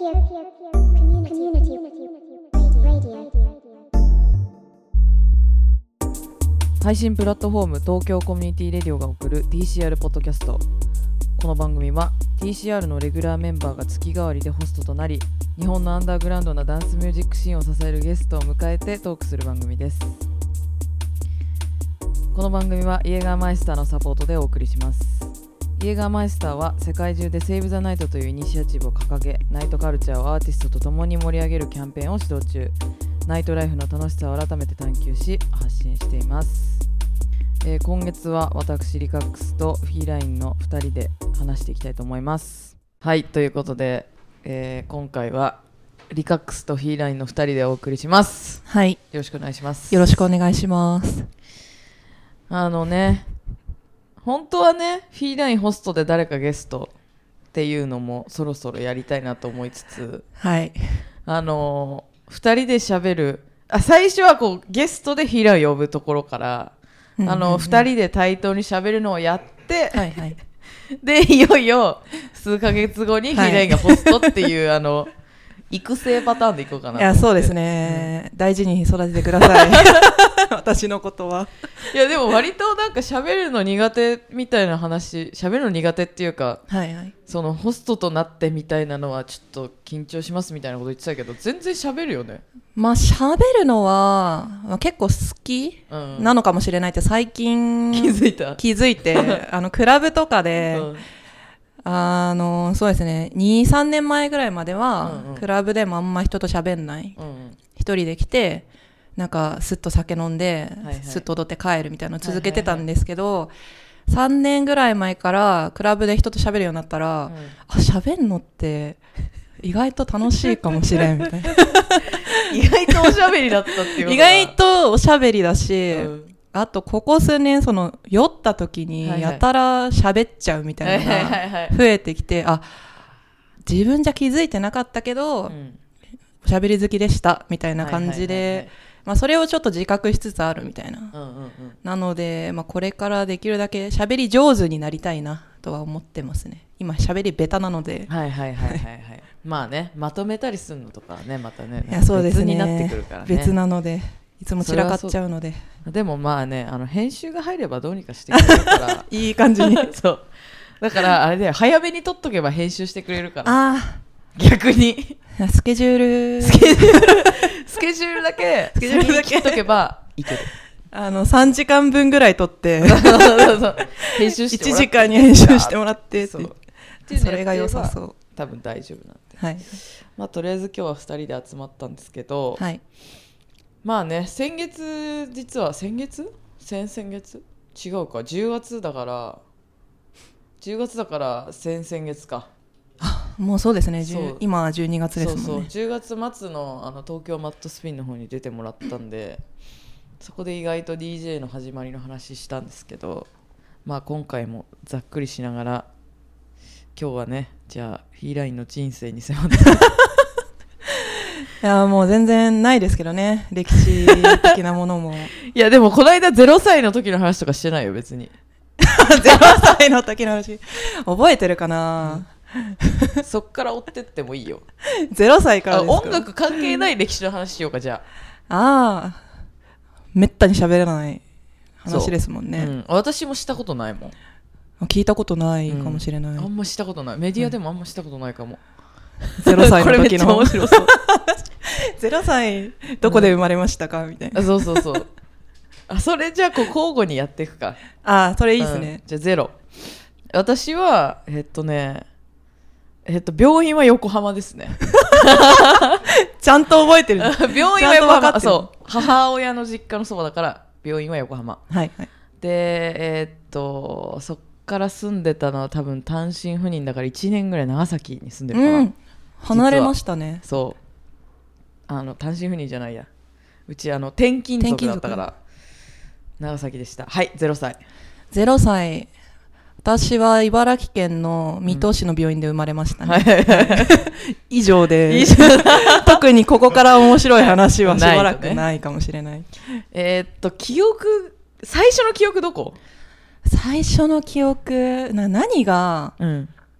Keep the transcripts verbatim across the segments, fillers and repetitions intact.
配信プラットフォーム東京コミュニティレディオが送る ティーシーアール ポッドキャスト。この番組は ティーシーアール のレギュラーメンバーが月替わりでホストとなり、日本のアンダーグラウンドなダンスミュージックシーンを支えるゲストを迎えてトークする番組です。この番組はイエガーマイスターのサポートでお送りします。イエガーマイスターは世界中でセーブ・ザ・ナイトというイニシアチブを掲げ、ナイトカルチャーをアーティストと共に盛り上げるキャンペーンを指導中。ナイトライフの楽しさを改めて探求し発信しています。えー、今月は私リカックスとフィーラインのふたりで話していきたいと思います。はい、ということで、えー、今回はリカックスとフィーラインのふたりでお送りします。 はい、よろしくお願いします。 よろしくお願いします。 あのね、本当はね、フィーラインホストで誰かゲストっていうのもそろそろやりたいなと思いつつ、 はい、 あのー、ふたりで喋る、あ、最初はこうゲストでフィーラインを呼ぶところから、うんうんうん、あのふたりで対等に喋るのをやって、はいはい、でいよいよ数ヶ月後にフィーラインがホストっていう、はい、あの育成パターンでいこうかなと思って。 いや、そうですね、うん、大事に育ててください私のことは。 いやでも割となんか喋るの苦手みたいな話、喋るの苦手っていうか、 はいはい、 そのホストとなってみたいなのはちょっと緊張しますみたいなこと言ってたけど、全然喋るよね。 まあ喋るのは、まあ、結構好きなのかもしれないって最近気づいた気づいてあのクラブとかで、うん、あのそうですね、にさんねんまえぐらいまでは、うんうん、クラブでもあんま人と喋んない、うんうん、一人で来てなんかスッと酒飲んで、はいはい、スッと踊って帰るみたいなのを続けてたんですけど、はいはいはい、さんねんぐらい前からクラブで人と喋るようになったら、うん、あ、喋んのって意外と楽しいかもしれんみたいな意外とおしゃべりだったっていう。 意外とおしゃべりだし、うん、あとここ数年その酔った時にやたら喋っちゃうみたいなのが増えてきて、あ、自分じゃ気づいてなかったけど、うん、おしゃべり好きでしたみたいな感じで、はいはいはいはい、まあ、それをちょっと自覚しつつあるみたいな、うんうんうん、なので、まあ、これからできるだけ喋り上手になりたいなとは思ってますね。今喋りベタなので、 はいはいはいはい、はい、まあね、まとめたりするのとかね、またね、 いや、そうですね、 別になってくるからね、 別なのでいつも散らかっちゃうので。 でもまあね、あの編集が入ればどうにかしてくれるからいい感じにそうだからあれで早めに撮っとけば編集してくれるから、 あ、 逆にスケジュールスケジュールスケジュールだけスケジュールだけ切っとけばいける。あのさんじかんぶんぐらい撮って編集してもらっていちじかんに編集してもらってって、そうそれが良さそう。 多分大丈夫なんで、 はい、 まあ、とりあえず今日はふたりで集まったんですけど、 はい、 まあね、先月、実は先月先々月違うか、じゅうがつだからじゅうがつだから先々月か。 あ、もうそうですね、今はじゅうにがつですもんね。 そうそう、じゅうがつ末 の, あの東京マットスピンの方に出てもらったんで、そこで意外と ディージェー の始まりの話したんですけど、まあ今回もざっくりしながら今日はね、じゃあフィーラインの人生に迫っていや、もう全然ないですけどね、歴史的なものもいやでもこの間ゼロさいの時の話とかしてないよ別にゼロさいの時の話覚えてるかな、 うん、そっから追ってってもいいよゼロさいからですか。 音楽関係ない歴史の話しようか。じゃあああ、めったに喋らない話ですもんね、 うん、私もしたことないもん。 聞いたことないかもしれない、 うん、あんましたことない。メディアでもあんましたことないかも、 うん、ゼロさいの時のこれめっちゃ面白そうゼロさいどこで生まれましたか、うん、みたいな。 そうそうそうあ、それじゃあこう交互にやっていくか。 あ、それいいですね、 うん、じゃあゼロ。私はえっとねえっと病院は横浜ですねちゃんと覚えてる病院は横浜。そう、母親の実家のそばだから病院は横浜、 はいはい、 でえー、っとそっから住んでたのは多分単身赴任だからいちねんぐらい長崎に住んでるかな、うん、 離れましたね。 そう、あの単身赴任じゃないや、うちあの転勤族だったから長崎でした。はい、ゼロさい。 ゼロさい、私は茨城県の水戸市の病院で生まれましたね、うん、以上で特にここから面白い話はしばらくないかもしれない、ね、 えー、っと記憶、最初の記憶どこ？ 最初の記憶な、何が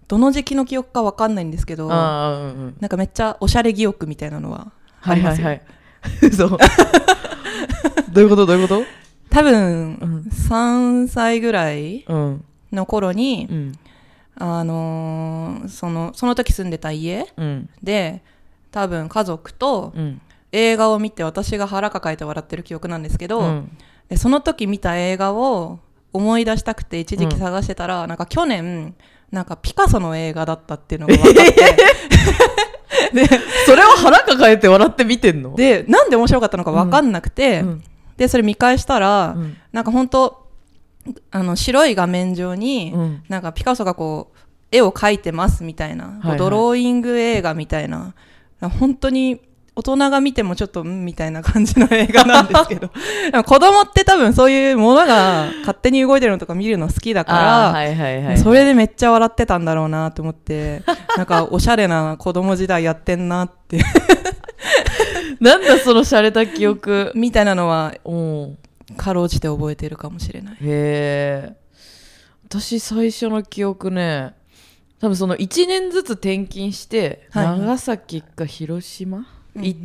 どの時期の記憶か分かんないんですけど、 あ、うんうん、 なんかめっちゃおしゃれ記憶みたいなのはありますよ。 はいはいはいそうどういうことどういうこと多分、うん、さんさいぐらいの頃に、うん、あのー、そのその時住んでた家、うん、で多分家族と映画を見て私が腹抱えて笑ってる記憶なんですけど、うん、でその時見た映画を思い出したくて一時期探してたら、うん、なんか去年なんかピカソの映画だったっていうのが分かってでそれを腹抱えて笑って見てんのでなんで面白かったのか分かんなくて、うん、でそれ見返したら、うん、なんか本当あの白い画面上に、うん、なんかピカソがこう絵を描いてますみたいな、はいはい、ドローイング映画みたいな本当に大人が見てもちょっとんみたいな感じの映画なんですけど子供って多分そういうものが勝手に動いてるのとか見るの好きだから、はいはいはいはい、それでめっちゃ笑ってたんだろうなと思ってなんかおしゃれな子供時代やってんなってなんだそのしゃれた記憶みたいなのはかろうじて覚えてるかもしれない。 へー、私最初の記憶ね、多分そのいちねんずつ転勤して、はいはい、長崎か広島行って、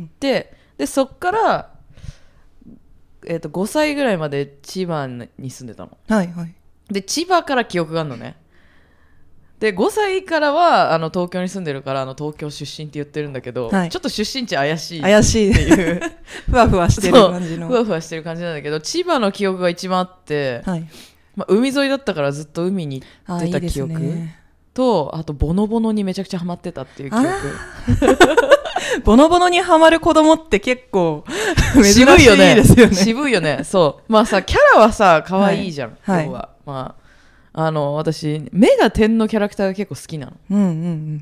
うん、でそっから、えーと、ごさいぐらいまで千葉に住んでたの、 はいはい、 で千葉から記憶があるのね。でごさいからはあの東京に住んでるからあの東京出身って言ってるんだけど、はい、ちょっと出身地怪しい怪しいっていうふわふわしてる感じのふわふわしてる感じなんだけど、千葉の記憶が一番あって、はい、まあ、海沿いだったからずっと海に行ってた記憶、あ、いいですね、とあとボノボノにめちゃくちゃハマってたっていう記憶。 ボノボノにハマる子供って結構珍しいですよね。 渋いよね。そう。まあさ、キャラはさ可愛いじゃん、はい、要は、はい、まああの私目が点のキャラクターが結構好きなの。 うんうんうん。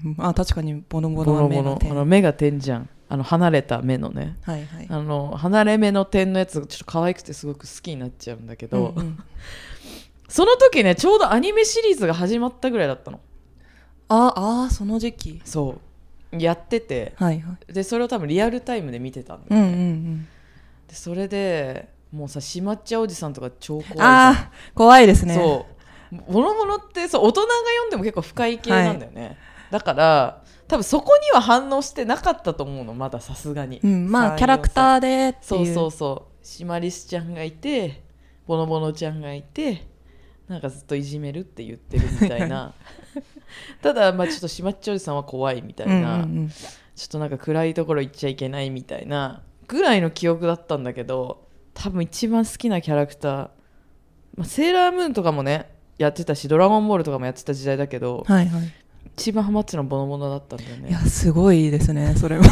あ、確かにボノボノは目が点。 あの目が点じゃん。あの離れた目のね、はいはい、あの離れ目の点のやつちょっと可愛くてすごく好きになっちゃうんだけど、うんうん、その時ねちょうどアニメシリーズが始まったぐらいだったの。 ああ、その時期。 そうやってて、はいはい、でそれを多分リアルタイムで見てたんだよね、うんうんうん、でそれでもうさしまっちゃうおじさんとか超怖いじゃん。 あ、怖いですね。 そうボノボノってそう大人が読んでも結構深い系なんだよね、はい、だから多分そこには反応してなかったと思うの、まださすがに、 うん、まあキャラクターでっていう。 そうそうそうシマリスちゃんがいてボノボノちゃんがいてなんかずっといじめるって言ってるみたいなただまあちょっとしまっちゃうおじさんは怖いみたいな、うんうんうん、ちょっとなんか暗いところ行っちゃいけないみたいなぐらいの記憶だったんだけど、多分一番好きなキャラクター、まあ、セーラームーンとかもねやってたしドラゴンボールとかもやってた時代だけど、はいはい、一番ハマってたのボノボノだったんだよね。 いやすごいですねそれは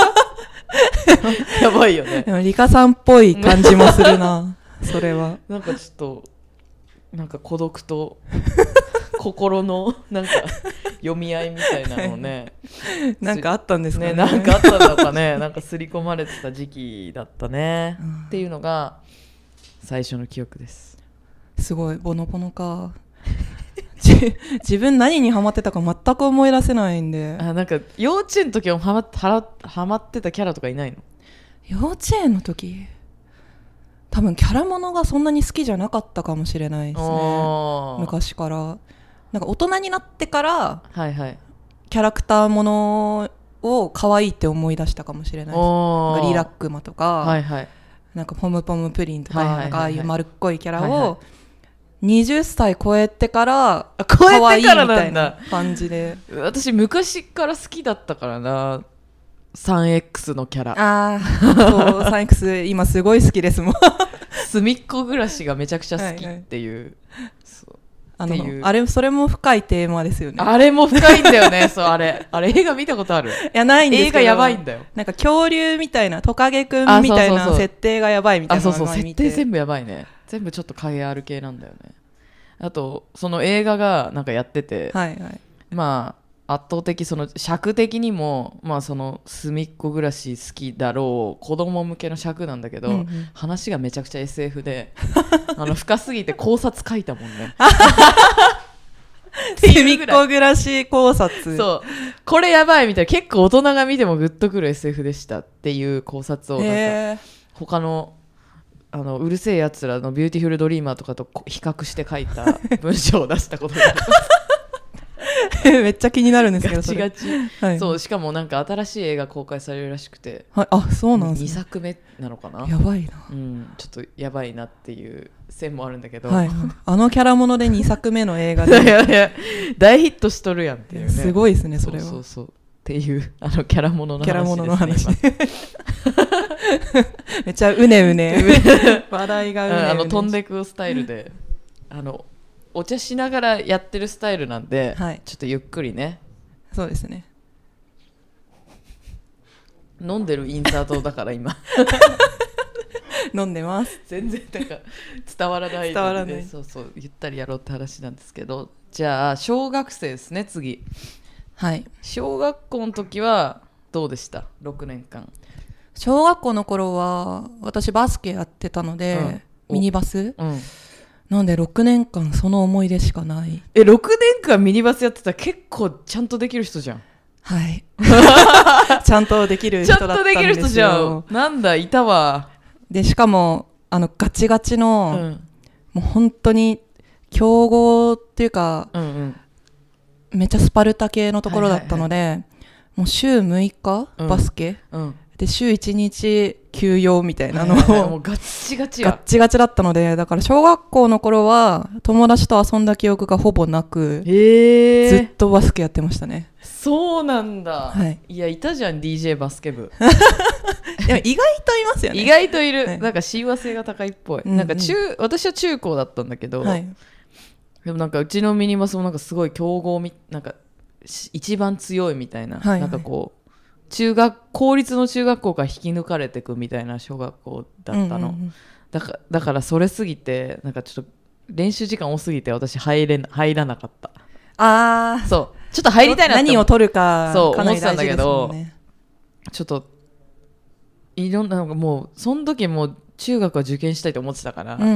やばいよね。 でもリカさんっぽい感じもするなそれはなんかちょっとなんか孤独と心のなんか読み合いみたいなのをねなんかあったんですかね。 なんかあったのかねなんか刷り込まれてた時期だったね、うん、っていうのが最初の記憶です。 すごいボノボノか自分何にハマってたか全く思い出せないんで。 あ、なんか幼稚園の時はハマ、ハマってたキャラとかいないの？ 幼稚園の時多分キャラものがそんなに好きじゃなかったかもしれないですね。昔からなんか大人になってから、はいはい、キャラクターものを可愛いって思い出したかもしれないです。リラックマとか、はいはい、なんかポムポムプリンとか、はいはいはいはい、なんかああいう丸っこいキャラを、はいはい、にじゅっさい超えてから可愛いみたいな感じで。 私昔から好きだったからな スリーエックス のキャラ。 あーそう スリーエックス 今すごい好きですもん隅っこ暮らしがめちゃくちゃ好きっていう、はいはい、そうあのあれそれも深いテーマですよね。 あれも深いんだよねそうあれあれ映画見たことある？いやないんですけど映画やばいんだよ。 なんか恐竜みたいなトカゲくんみたいな設定がやばいみたいなのが見て。 あそうそう設定全部やばいね。全部ちょっと影ある系なんだよね。あとその映画がなんかやってて、はいはい、まあ圧倒的その尺的にもまあその隅っこ暮らし好きだろう子供向けの尺なんだけど、うんうん、話がめちゃくちゃ エスエフ であの深すぎて考察書いたもんね隅っこ暮らし考察。 そうこれやばいみたいな結構大人が見てもグッとくる エスエフ でしたっていう考察をなんか他のあのうるせえやつらのビューティフルドリーマーとかと比較して書いた文章を出したことがありますめっちゃ気になるんですけどガチガチ、 はい、 そうしかもなんか新しい映画公開されるらしくて、 はい、あそうなんですね。 にさくめなのかな。 やばいな、 うん、ちょっとやばいなっていう線もあるんだけど、 はい、あのキャラものでにさくめの映画でいやいや大ヒットしとるやんっていうね。 すごいですねそれは。 そうそうそうっていうあのキャラものの話ですね。 キャラものの話めっちゃうねうね笑いがうねうね、 あの飛んでくスタイルであのお茶しながらやってるスタイルなんで、はい、ちょっとゆっくりね。 そうですね。 飲んでるインサートだから今飲んでます。 全然なんか伝わらないので、 伝わらない。 そうそうゆったりやろうって話なんですけど、じゃあ小学生ですね次。 はい。 小学校の時はどうでした？ろくねんかん。 小学校の頃は私バスケやってたので、うん、ミニバス、うん、なんでろくねんかんその思い出しかない。 えろくねんかんミニバスやってたら結構ちゃんとできる人じゃん。 はいちゃんとできる人だったんですよ。ちゃんとできる人じゃん。 なんだいたわ。 でしかもあのガチガチの、うん、もう本当に強豪っていうか、うんうん、めっちゃスパルタ系のところだったので、はいはいはい、もう週むいか、うん、バスケ、うん、で週いちにち休養みたいなのを、はいはいはい、もうガッチガチやガッチガチだったので、だから小学校の頃は友達と遊んだ記憶がほぼなく、 えー、 ずっとバスケやってましたね。 そうなんだ、 はい、 いやいたじゃん ディージェー バスケ部でも意外といますよね。 意外といる、はい、なんか親和性が高いっぽい、うんうん、なんか中私は中高だったんだけど、はい、でもなんかうちのミニバスもなんかすごい強豪みなんか一番強いみたいな、はいはい、なんかこう中学公立の中学校から引き抜かれてくみたいな小学校だったの、うんうんうん、だからだからそれすぎてなんかちょっと練習時間多すぎて私入れ入らなかった。 あーそうちょっと入りたいなって何を取るかそうかなり大事ですもんね。 思ってたんだけどちょっといろんななんかもうその時もう中学は受験したいと思ってたから、うんうんうん、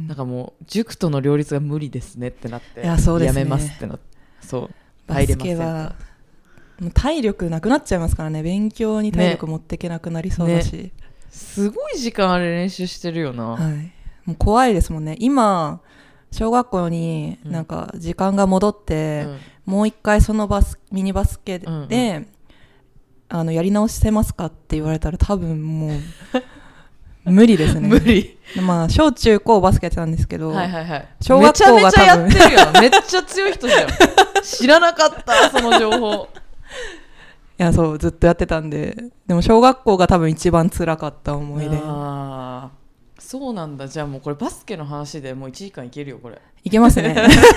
なんかもう塾との両立が無理ですねってなって、 いやそうですね、 やめますってなって、そうバスケはもう体力なくなっちゃいますからね。勉強に体力持っていけなくなりそうだし、ねね、 すごい時間あれ練習してるよな、 はい、もう怖いですもんね。今小学校になんか時間が戻って、うん、もう一回そのバスミニバスケで、うんうん、あのやり直せますかって言われたら多分もう無理ですね。 無理。 まあ小中高バスケやってたんですけど、 はいはいはい、 小学校が多分めちゃめちゃやってるよめっちゃ強い人じゃん知らなかったその情報。 いやそうずっとやってたんで、でも小学校が多分一番辛かった思い出。 あそうなんだ。じゃあもうこれバスケの話でもういちじかんいけるよこれ。 いけますね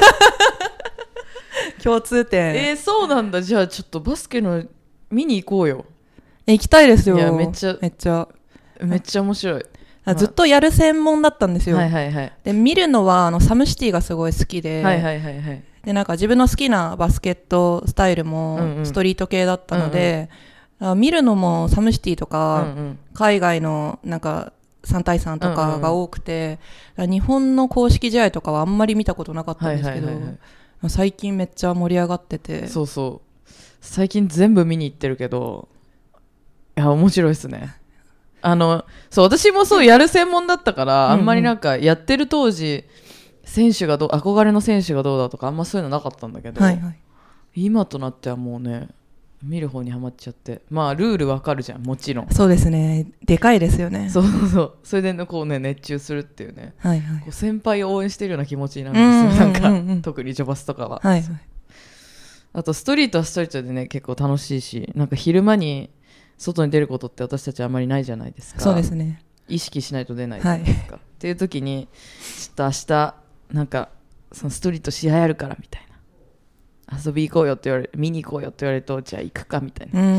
共通点。 えー、そうなんだ。じゃあちょっとバスケの見に行こうよ。 え行きたいですよ。 いやめっちゃめっちゃめっちゃ面白い。 あずっとやる専門だったんですよ、 はいはいはい、 で見るのはあのサムシティがすごい好きで、はいはいはいはい、でなんか自分の好きなバスケットスタイルもストリート系だったので、うんうん、見るのもサムシティとか、うんうん、海外のなんかさん対さんとかが多くて、うんうん、日本の公式試合とかはあんまり見たことなかったんですけど、はいはいはいはい、最近めっちゃ盛り上がってて。 そうそう最近全部見に行ってるけど、いや面白いですね。あのそう私もそうやる専門だったから、うんうん、あんまりなんかやってる当時選手がどう憧れの選手がどうだとかあんまそういうのなかったんだけど、はいはい、今となってはもうね見る方にハマっちゃって、まあルールわかるじゃんもちろん。 そうですねでかいですよね。 そうそうそうそれで、ね、こうね熱中するっていうね、はいはい、こう先輩を応援してるような気持ちになるんですよ、うんうんうんうん、なんか特にジョバスとかは、はいはい、あとストリートはストリートでね結構楽しいし、なんか昼間に外に出ることって私たちあんまりないじゃないですか。 そうですね意識しないと出ないじゃないですか、はい、っていう時にちょっと明日なんかそのストリート試合あるからみたいな、遊び行こうよって言われる、見に行こうよって言われるとじゃあ行くかみたいな、うんうん、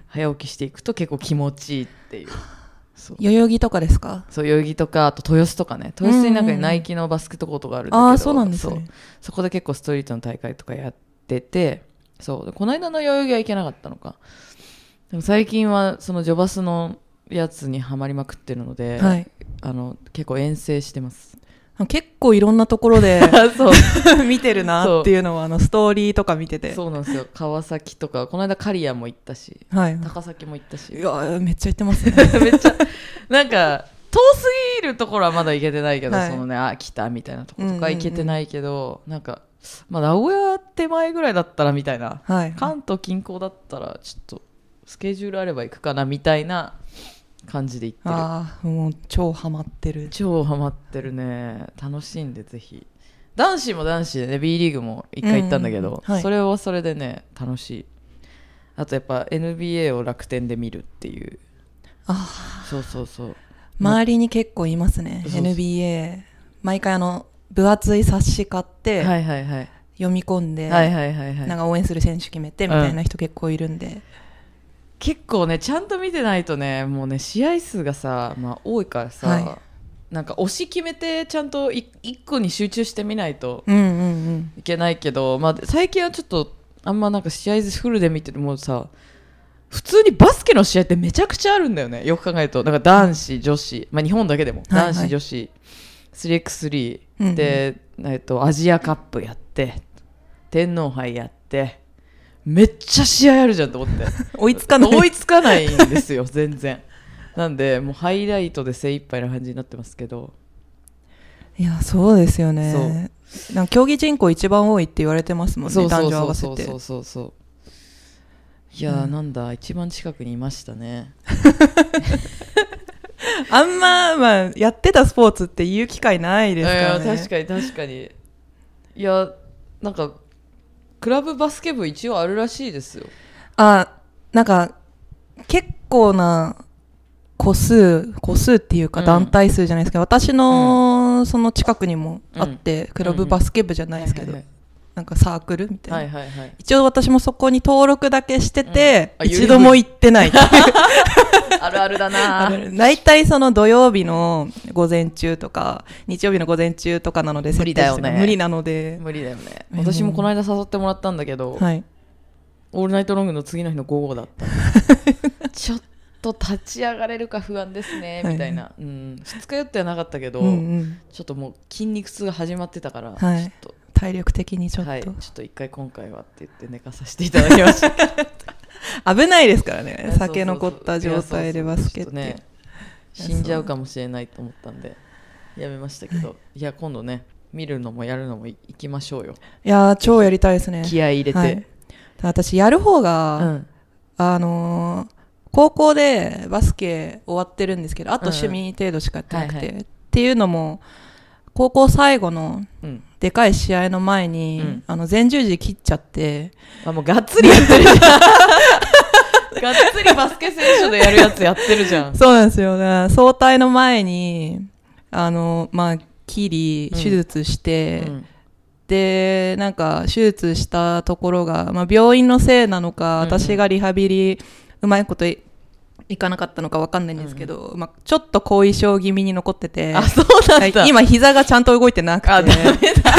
早起きしていくと結構気持ちいいっていう。 そう代々木とかですか？ そう代々木とかあと豊洲とかね、豊洲になんかナイキのバスケットコートがあるんだけど、 あそうなんですね。そうそこで結構ストリートの大会とかやってて、そうこの間の代々木は行けなかったのか。でも最近はそのジョバスのやつにハマりまくってるので、はい、あの結構遠征してます。 結構いろんなところで見てるなっていうのはあのストーリーとか見てて。 そうなんですよ。川崎とかこの間刈谷も行ったし、はい、高崎も行ったし。 いやめっちゃ行ってますねめっちゃなんか都すぎるところはまだ行けてないけど、はい、そのねあ来たみたいなところとか行けてないけど、うんうんうん、なんかまあ名古屋手前ぐらいだったらみたいな、はい、関東近郊だったらちょっとスケジュールあれば行くかなみたいな感じで行ってる。 ああもう超ハマってる超ハマってるね。楽しんでぜひ。男子も男子でね B リーグも一回行ったんだけど、うんうんはい、それはそれでね楽しい。あとやっぱ エヌビーエー を楽天で見るっていう。 あそうそうそう。 周りに結構いますね。エヌビーエー 毎回あの分厚い冊子買って、はいはいはい、読み込んで、はいはいはいはい、なんか応援する選手決めてみたいな人結構いるんで、うん、 結構ねちゃんと見てないとねもうね試合数がさ、まあ、多いからさ、はい、なんか推し決めてちゃんとい一個に集中してみないといけないけど、うんうんうんまあ、最近はちょっとあんまなんか試合フルで見ててもさ普通にバスケの試合ってめちゃくちゃあるんだよね。よく考えるとなんか男子女子、まあ、日本だけでも男子女子、はいはい、スリーエックススリー で、うんうんえっと、アジアカップやって天皇杯やってめっちゃ試合あるじゃんと思って追いつかない追いつかないんですよ全然。なんでもうハイライトで精一杯な感じになってますけど。 いやそうですよね。なんか競技人口一番多いって言われてますもんね。男女合わせて。 そうそうそうそういやー、うん、なんだ一番近くにいましたねあんま、まあ、やってたスポーツって言う機会ないですからね。 いや確かに確かに。いやなんかクラブバスケ部一応あるらしいですよ。 あなんか結構な個数個数っていうか団体数じゃないですけど、うん、私のその近くにもあって、うん、クラブバスケ部じゃないですけど、うんうんはいはいはいなんかサークルみたいな、はいはいはい、一応私もそこに登録だけしてて、うん、一度も行ってないあるあるだな。 大体その土曜日の午前中とか日曜日の午前中とかなので無理だよね。 無理なので無理だよね。私もこの間誘ってもらったんだけど、はい、オールナイトロングの次の日の午後だったちょっと立ち上がれるか不安ですねみたいな、はいうん、二日酔ってはなかったけど、うんうん、ちょっともう筋肉痛が始まってたから、はい、ちょっと体力的にちょっと、はい、ちょっと一回今回はって言って寝かさせていただきました危ないですからね。酒残った状態でバスケって、ね、 死んじゃうかもしれないと思ったんでやめましたけど、はい、いや今度ね見るのもやるのも行きましょうよ。 いや超やりたいですね。 気合い入れて、はい、 私やる方が、うん、あのー、高校でバスケ終わってるんですけどあと趣味程度しかやってなくて、うんはいはい、っていうのも高校最後の、うんでかい試合の前に、うん、あの前十字切っちゃってあもうがっつりやってるじゃんがっつりバスケ選手でやるやつやってるじゃん。 そうなんですよね。早退の前にあのまあ切り手術して、うん、でなんか手術したところが、まあ、病院のせいなのか、うんうん、私がリハビリうまいこといかなかったのか分かんないんですけど、うんまあ、ちょっと後遺症気味に残っててあそうなんだ。 今膝がちゃんと動いてなくてあダメだ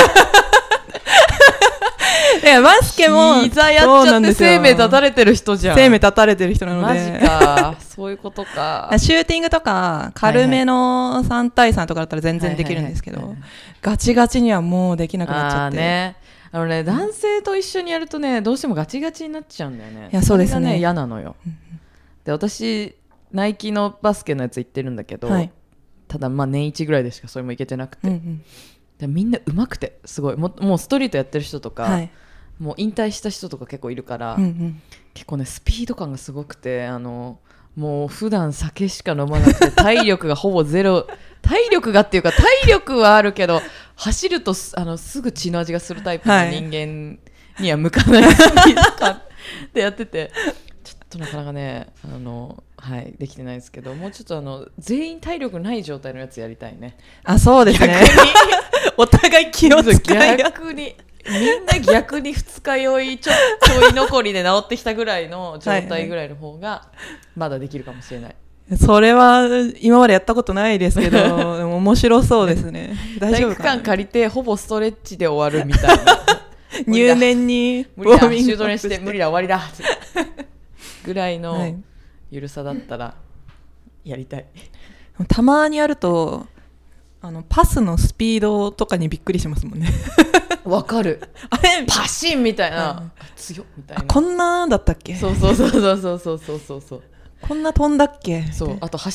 でバスケも膝やっちゃって生命立たれてる人じゃん。 生命立たれてる人なのでマジかそういうことか。 シューティングとか軽めのさん対さんとかだったら全然できるんですけど、はいはいはいはい、ガチガチにはもうできなくなっちゃって。あ、ね、 あのね男性と一緒にやるとねどうしてもガチガチになっちゃうんだよね。 いやそうですね。 それがね嫌なのよで私ナイキのバスケのやつ行ってるんだけど、はい、ただまあ年一ぐらいでしかそれも行けてなくて、うんうん、でみんな上手くてすごい も, もうストリートやってる人とか、はい、もう引退した人とか結構いるから、うんうん、結構ねスピード感がすごくてあのもう普段酒しか飲まなくて体力がほぼゼロ体力がっていうか体力はあるけど走るとあのすぐ血の味がするタイプの人間には向かないスピード感でやっててちょっとなかなかねあのはいできてないですけどもうちょっとあの全員体力ない状態のやつやりたいね。 あそうですねお互い気を使い逆にみんな逆に二日酔いちょちょい残りで治ってきたぐらいの状態ぐらいの方がまだできるかもしれない。 はいはい、それは今までやったことないですけどでも面白そうですね。大丈夫かな。体育館借りてほぼストレッチで終わるみたいな入念に無理だシュート練して無理だ終わりだぐらいのゆるさだったらやりたい。 たまにやるとあのパスのスピードとかにびっくりしますもんね。 わかる。あれパシンみたいな、うん、強っみたいな。 こんなだったっけ。 そうそうそうそうそうそうそうそう。 こんな飛んだっけ。 そうあと走っ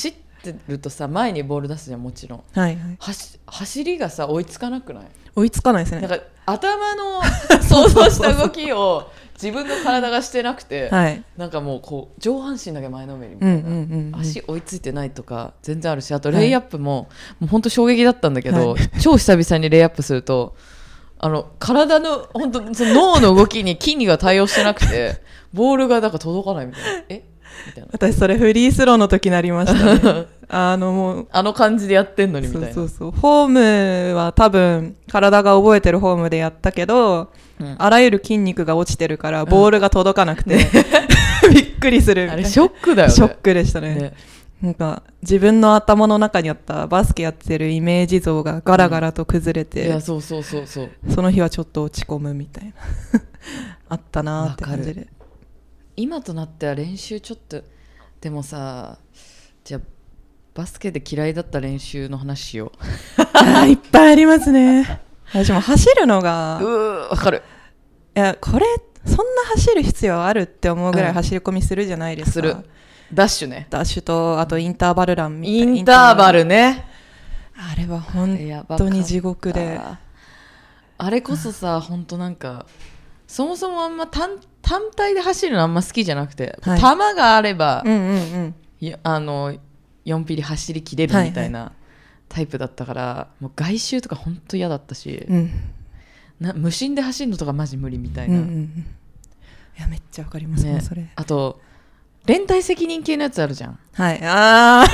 ってるとさ前にボール出すじゃんもちろん、 はいはい、 走, 走りがさ追いつかなくない？ 追いつかないですね。 なんか頭の想像した動きを自分の体がしてなくて、はい、なんかもうこう上半身だけ前のめりみたいな、うんうんうんうん、足追いついてないとか全然あるし、あとレイアップも、はい、もう本当衝撃だったんだけど、はい、超久々にレイアップするとあの体の本当その脳の動きに筋肉が対応してなくてボールがなんか届かないみたいな、えみたいな。 私それフリースローの時になりましたねあのもうあの感じでやってんのにみたいな。 そうそうそう、フォームは多分体が覚えてるフォームでやったけど、うん、あらゆる筋肉が落ちてるからボールが届かなくて、うん、びっくりするみたいな。 あれショックだよね。 ショックでしたね。ね、なんか自分の頭の中にあったバスケやってるイメージ像がガラガラと崩れて、うん、いやそうそうそうそう、その日はちょっと落ち込むみたいなあったなって感じで。 今となっては練習ちょっとでもさ、じゃあバスケで嫌いだった練習の話しようあいっぱいありますね。私も走るのがうーわかる。 いやこれそんな走る必要あるって思うぐらい走り込みするじゃないですか、 する。ダッシュね。 ダッシュとあとインターバルランみたいな。 インターバルね。 あれは本当に地獄で、 あれこそさ本当なんかそもそもあんま 単, 単体で走るのあんま好きじゃなくて、はい、球があれば、うんうんうん、あのよんピリ走り切れるみたいなタイプだったから、はいはい、もう外周とか本当嫌だったし、うん、な無心で走るのとかマジ無理みたいな、うんうんうん、 いやめっちゃわかりますね、それ。 あと連帯責任系のやつあるじゃん。 はい、あ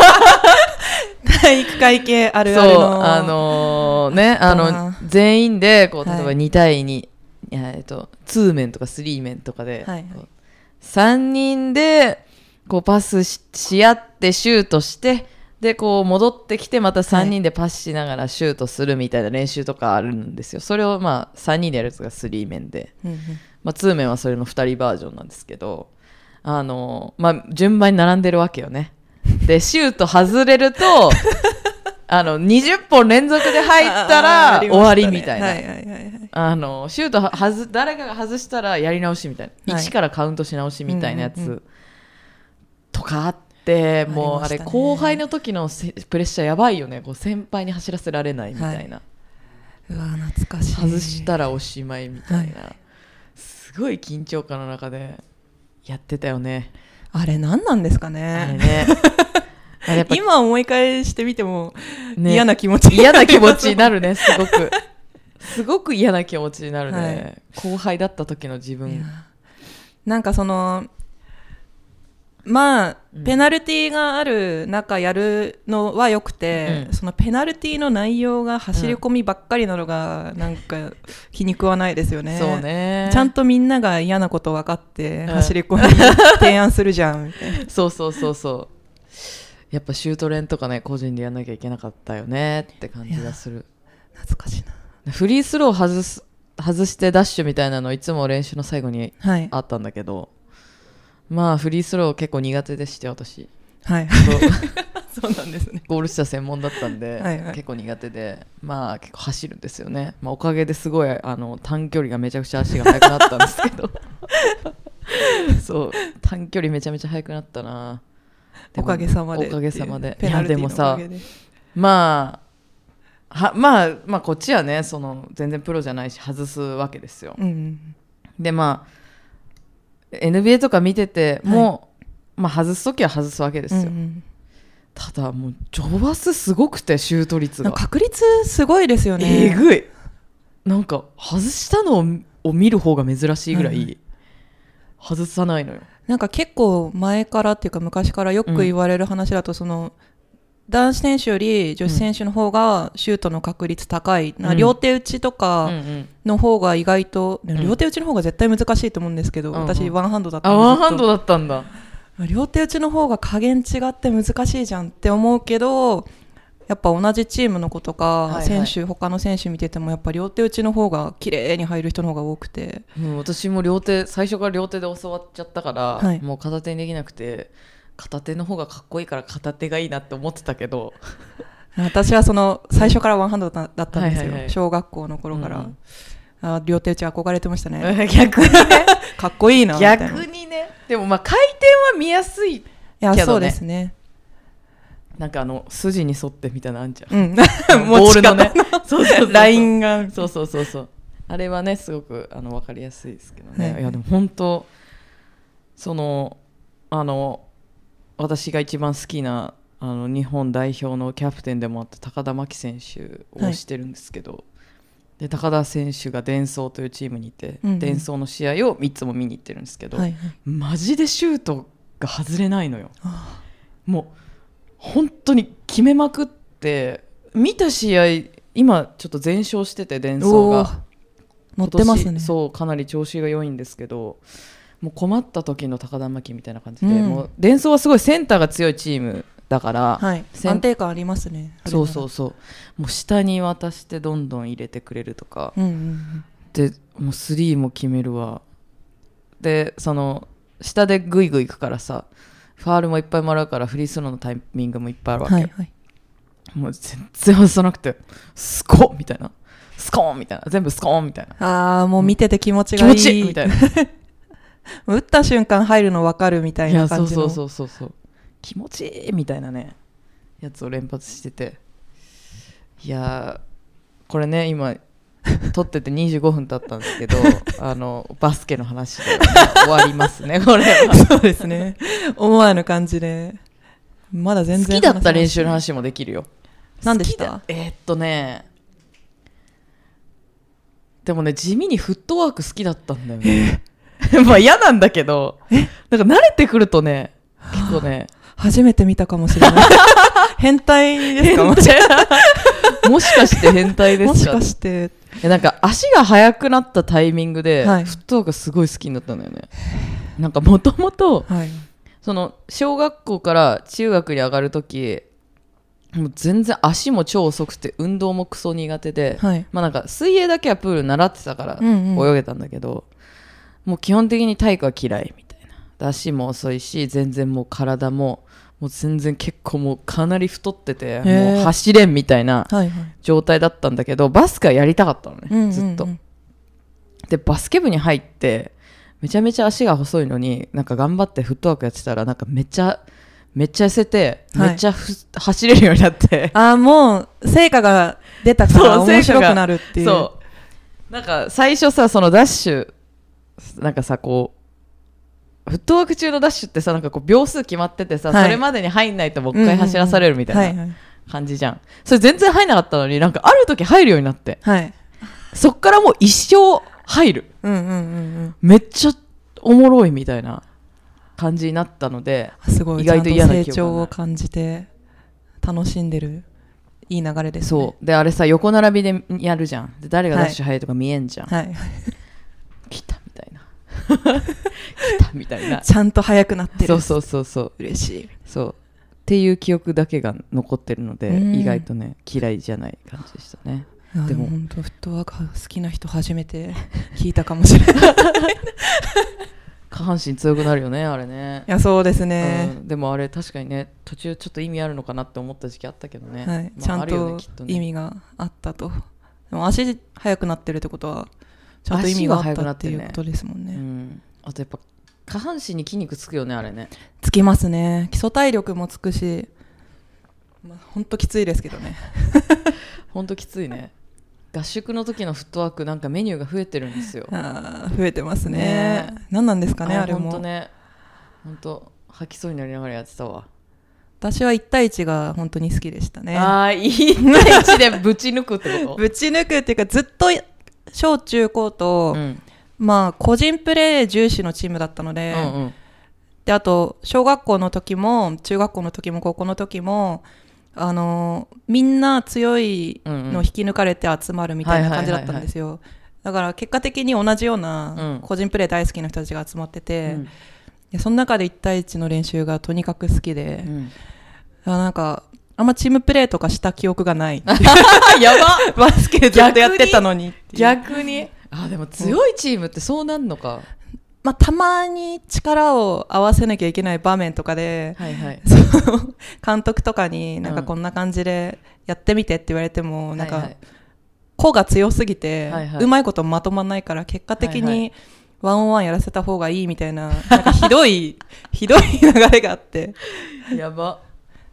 体育会系あるあるの。そう、 あのー、ね、あの全員でこう例えばに対に、はい、えっとに面とかさん面とかで、はいはい、さんにんでこうパス し, し合ってシュートして、でこう戻ってきてまたさんにんでパスしながらシュートするみたいな練習とかあるんですよ。それをまあさんにんでやるやつがさん面で、うんうん、まあ、に面はそれのふたりバージョンなんですけど、あのまあ、順番に並んでるわけよね。でシュート外れるとあのにじゅっぽん連続で入ったら終わりみたいな、はいはいはいはい、あのシュートはず誰かが外したらやり直しみたいな、はい、いちからカウントし直しみたいなやつ、うんうんうん、とかあって、もう あ, あれ後輩の時のプレッシャーやばいよね。こう先輩に走らせられないみたいな、はい、 うわ懐かしい。 外したらおしまいみたいな、はい、すごい緊張感の中でやってたよね。 あれ何なんですかね。 あれねあれやっぱ今思い返してみても、ね、嫌な気持ち嫌な気持ちになるね。すごくすごく嫌な気持ちになるね、はい、後輩だった時の自分。 なんかそのまあ、うん、ペナルティがある中やるのはよくて、うん、そのペナルティの内容が走り込みばっかりなのがなんか気に食わないですよね。 そうね。 ちゃんとみんなが嫌なこと分かって走り込み提案するじゃんみたいなそうそうそうそう。やっぱシュート練とかね個人でやんなきゃいけなかったよねって感じがする。 懐かしいな。 フリースロー外す外してダッシュみたいなのいつも練習の最後にあったんだけど、はい、まあフリースロー結構苦手でして私、はい、そうそうなんですね。ゴール下専門だったんで、はいはい、結構苦手で、まあ結構走るんですよね。まあ、おかげですごいあの短距離がめちゃくちゃ足が速くなったんですけどそう短距離めちゃめちゃ速くなったな。 おかげさまで。 おかげさまで。いやでもさ、まあはまあまあこっちはねその全然プロじゃないし外すわけですよ、うん、でまあエヌビーエー とか見てても、はい、まあ、外すときは外すわけですよ、うんうん、ただもうジョバスすごくてシュート率が確率すごいですよね。 えぐい。なんか外したのを見る方が珍しいぐらい、うん、外さないのよ。 なんか結構前からっていうか昔からよく言われる話だと、その男子選手より女子選手の方がシュートの確率高い、うん、両手打ちとかの方が意外と、うん、両手打ちの方が絶対難しいと思うんですけど、うん、私ワンハンドだったんで、 あワンハンドだったんだ。 両手打ちの方が加減違って難しいじゃんって思うけど、やっぱ同じチームの子とか選手、はいはい、他の選手見ててもやっぱ両手打ちの方が綺麗に入る人の方が多くて、 うん、私も両手最初から両手で教わっちゃったから、はい、もう片手にできなくて片手の方がかっこいいから片手がいいなって思ってたけど私はその最初からワンハンドだったんですよ、はいはいはい、小学校の頃から、うん、あ両手打ち憧れてましたね逆にねかっこいいなみたいな。 逆にね。でもまあ回転は見やすいけどね。 いやそうですね。 なんかあの筋に沿ってみたいなのあんじゃん、 うん、 ボールのねそうそうそうラインがそうそうそうそうあれはねすごくあの分かりやすいですけどね、 はい、 いやでも本当そのあの私が一番好きなあの日本代表のキャプテンでもあった高田真希選手をしてるんですけど、はい、で高田選手がデンソーというチームにいて、うんうん、デンソーの試合をみっつも見に行ってるんですけど、はいはい、マジでシュートが外れないのよ。もう本当に決めまくって見た試合今ちょっと全勝しててデンソーが乗ってますね。 そうかなり調子が良いんですけどもう困った時の高田真希みたいな感じで、うん、もうデンソーはすごいセンターが強いチームだから、 はい、安定感ありますね。 そうそうそうもう下に渡してどんどん入れてくれるとか、うんうんうん、でもうスリーも決めるわでその下でグイグイいくからさファールもいっぱいもらうからフリースローのタイミングもいっぱいあるわけ、はいはい、もう全然外さなくてスコンみたいなスコーンみたいな全部スコーンみたいなあーもう見てて気持ちがいい、 気持ちいいみたいな打った瞬間入るの分かるみたいな感じの。 いやそうそうそうそう気持ちいいみたいなねやつを連発してていやこれね今撮っててにじゅうごふん経ったんですけどあのバスケの話で終わりますねこれはそうですね思わぬ感じでまだ全然好きだった練習の話もできるよ。 何でした？ えー、っとねでもね地味にフットワーク好きだったんだよねまあ嫌なんだけどなんか慣れてくるとね結構ね初めて見たかもしれない変態ですか？ もしかして変態ですか？ もしかしてなんか足が速くなったタイミングで、 はい、 フットワークすごい好きになったんだよね。なんかもともとその小学校から中学に上がるときもう全然足も超遅くて運動もクソ苦手で、はい、まあなんか水泳だけはプール習ってたから泳げたんだけど、うんうん、もう基本的に体育は嫌いみたいな。足も遅いし全然もう体ももう全然結構もうかなり太っててもう走れんみたいな状態だったんだけど、はいはい、バスケはやりたかったのね、うんうんうん、ずっとでバスケ部に入ってめちゃめちゃ足が細いのになんか頑張ってフットワークやってたらなんかめっちゃめっちゃ痩せて、はい、めっちゃ走れるようになってあもう成果が出たから面白くなるっていう。 そうなんか最初さそのダッシュなんかさこうフットワーク中のダッシュってさなんかこう秒数決まっててさ、はい、それまでに入んないともう一回走らされるみたいな感じじゃん、うんうんはいはい、それ全然入んなかったのになんかある時入るようになって、はい、そっからもう一生入る、うんうんうんうん、めっちゃおもろいみたいな感じになったのですごい意外と嫌な成長を感じて楽しんでるいい流れですね。 そうであれさ横並びでやるじゃんで誰がダッシュ速いとか見えんじゃん、はいはい、来たみたいな来たみたいなちゃんと速くなってる。 そうそうそうそう嬉しいそうっていう記憶だけが残ってるので意外とね嫌いじゃない感じでしたね。 でも本当フットワーク好きな人初めて聞いたかもしれない下半身強くなるよねあれね。 いやそうですね、 うん、でもあれ確かにね途中ちょっと意味あるのかなって思った時期あったけどね、 はいまあ、ちゃんと、ねね、意味があったと。でも足速くなってるってことはちゃんと意味があったっていうことですもんね、うん、 あとやっぱ下半身に筋肉つくよねあれね。 つきますね。基礎体力もつくし、まあ、ほんときついですけどねほんときついね。合宿の時のフットワークなんかメニューが増えてるんですよ。 あ増えてますね。ね何なんですかね あ, あれも。 ほんとねほんと吐きそうになりながらやってたわ。 私はいち対いちが本当に好きでしたね。 あいち対いちでぶち抜くってことぶち抜くっていうかずっと小中高と、うん、まあ個人プレー重視のチームだったので、うんうん、であと小学校の時も中学校の時も高校の時もあのみんな強いの引き抜かれて集まるみたいな感じだったんですよ。だから結果的に同じような個人プレー大好きな人たちが集まってて、うん、でその中でいち対いちの練習がとにかく好きで、うん、あなんかあんまチームプレーとかした記憶がないやばバスケずっとやってたのに逆にあでも強いチームってそうなんのか、 まあ、たまに力を合わせなきゃいけない場面とかで、はいはい、その監督とかになんかこんな感じでやってみてって言われても、うん、なんか、はいはい、個が強すぎて、はいはい、うまいことまとまんないから結果的にワンオンワンやらせた方がいいみたいな、なんかひどいひどい流れがあってやば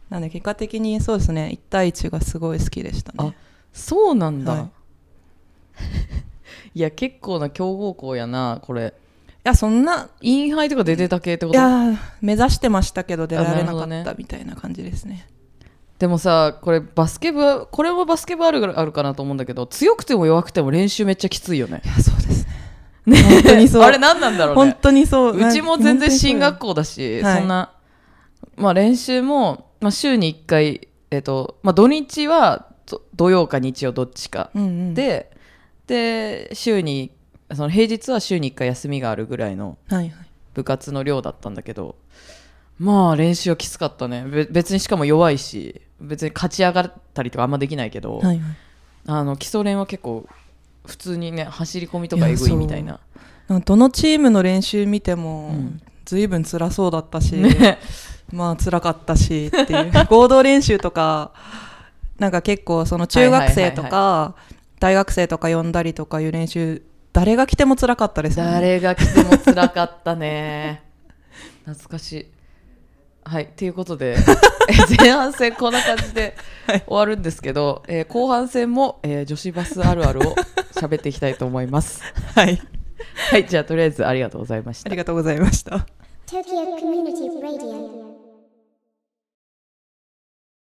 なんで結果的にそうですねいち対いちがすごい好きでしたね。 あ、そうなんだ、 はいいや結構な強豪校やなこれ。 いやそんなインハイとか出てた系ってこと？ いや目指してましたけど出られなかっねたみたいな感じですね。 でもさこれバスケ部これもバスケ部あるあるかなと思うんだけど、強くても弱くても練習めっちゃきついよね。 いやそうですねね本当にそうあれ何なんだろうね。 本当にそう。 うちも全然進学校だし、 はい、 そんな、まあ、練習も、まあ、週にいっかい、えっとまあ、土日は土曜か日曜どっちか、 うんうん、 でで週にその平日は週にいっかい休みがあるぐらいの部活の量だったんだけど、はいはい、まあ練習はきつかったね。べ別にしかも弱いし別に勝ち上がったりとかあんまできないけど、はいはい、あの基礎練は結構普通にね走り込みとかえぐいみたいな。 どのチームの練習見ても、うん、ずいぶん辛そうだったし、ね、まあ辛かったしっていう合同練習とかなんか結構その中学生とか大学生とか呼んだりとかいう練習誰が来ても辛かったですね。 誰が来ても辛かったね懐かしい。はい、ということで前半戦こんな感じで終わるんですけど、はい、えー、後半戦も、えー、女子バスあるあるを喋っていきたいと思いますはいはい、じゃあとりあえずありがとうございました。 ありがとうございました。 Tokyo Community Radio